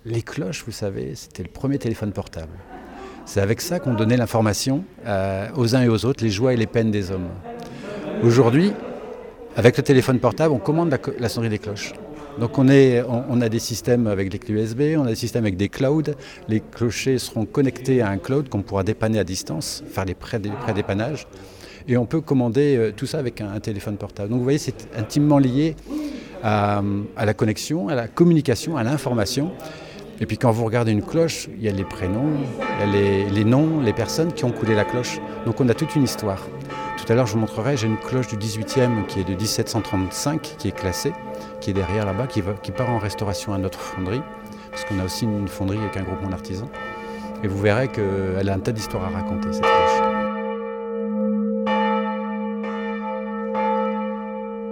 Les cloches, vous savez, c'était le premier téléphone portable. C'est avec ça qu'on donnait l'information aux uns et aux autres, les joies et les peines des hommes. Aujourd'hui, avec le téléphone portable, on commande la sonnerie des cloches. Donc on a des systèmes avec des clés USB, on a des systèmes avec des clouds. Les clochers seront connectés à un cloud qu'on pourra dépanner à distance, faire des pré-dépannages. Et on peut commander tout ça avec un téléphone portable. Donc vous voyez, c'est intimement lié à la connexion, à la communication, à l'information. Et puis quand vous regardez une cloche, il y a les prénoms, il y a les noms, les personnes qui ont coulé la cloche. Donc on a toute une histoire. Tout à l'heure, je vous montrerai, j'ai une cloche du 18e qui est de 1735, qui est classée, qui est derrière là-bas, qui part en restauration à notre fonderie, parce qu'on a aussi une fonderie avec un groupement d'artisans. Et vous verrez qu'elle a un tas d'histoires à raconter, cette cloche.